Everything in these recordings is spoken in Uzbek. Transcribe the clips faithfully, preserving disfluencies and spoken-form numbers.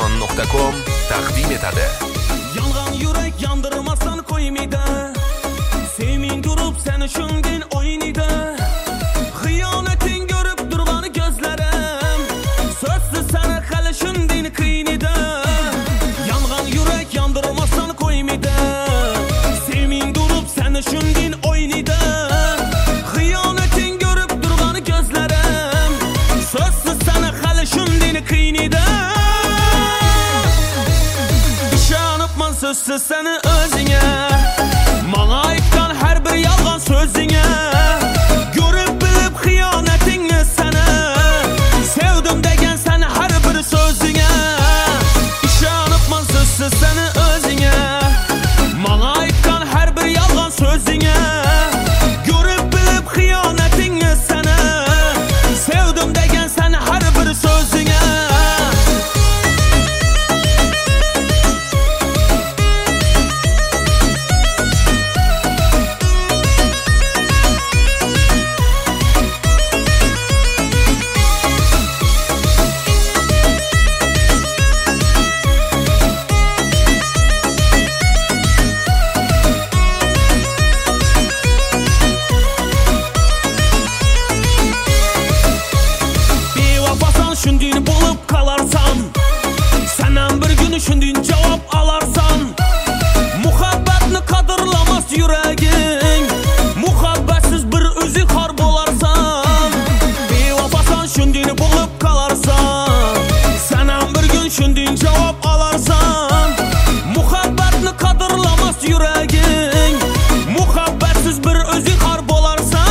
Avion nuqta com taqdim etadi. Yolg'on yurak yondirmasdan qo'ymaydi. Sevming turib seni shundan o'ynaydi. Xiyonating ko'rib turgani ko'zlarim, so'zsiz seni hali shundan qiynaydi. Yolg'on yurak yondirmasdan qo'ymaydi. Sevming turib seni shundan o'ynaydi. Xiyonating ko'rib turgani ko'zlarim, so'zsiz seni hali shundan qiynaydi. Sözsüz seni özüne, bana aytgan her bir yalgan sözüne, görüp bilip xiyonatingni seni, sevdim degen seni her bir sözüne, işanıpman sözsüz seni özüne, bana aytgan her bir yalgan sözüne, görüp bilip xiyonatingni seni, sevdim degen seni her bir sözüne. Şundin bulup kalarsan, senden bir gün şundin cevap alarsan, muhabbetini kadırlamaz yüreğin, muhabbetsiz bir özü har bolarsan. Bevafasan şundin bulup kalarsan, senden bir gün şundin cevap alarsan, muhabbetini kadırlamaz yüreğin, muhabbetsiz bir özü har bolarsan.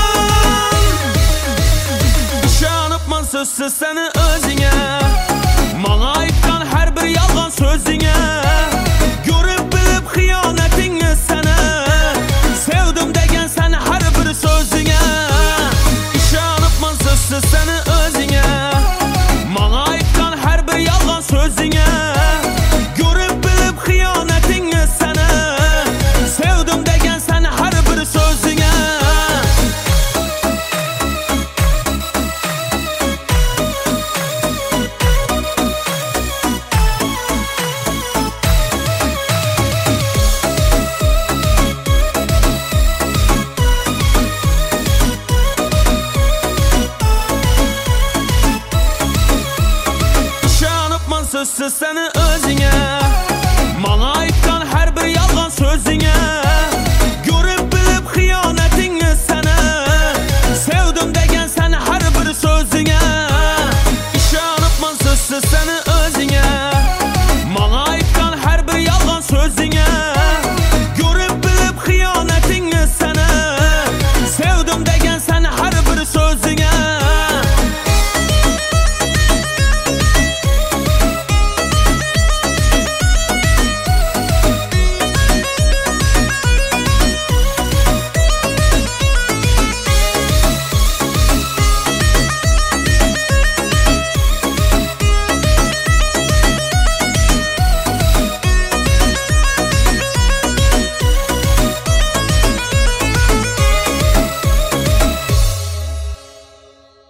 Sözsüz seni özüne, bana aytgan her bir yalgan sözüne, görüp bilip xiyonatingni seni, sevdim degen seni her bir sözüne, işanıpman sözsüz seni özüne, bana aytgan her bir yalgan sözüne, görüp bilip xiyonatingni seni, sevdim degen seni her bir sözüne. Sözsüz seni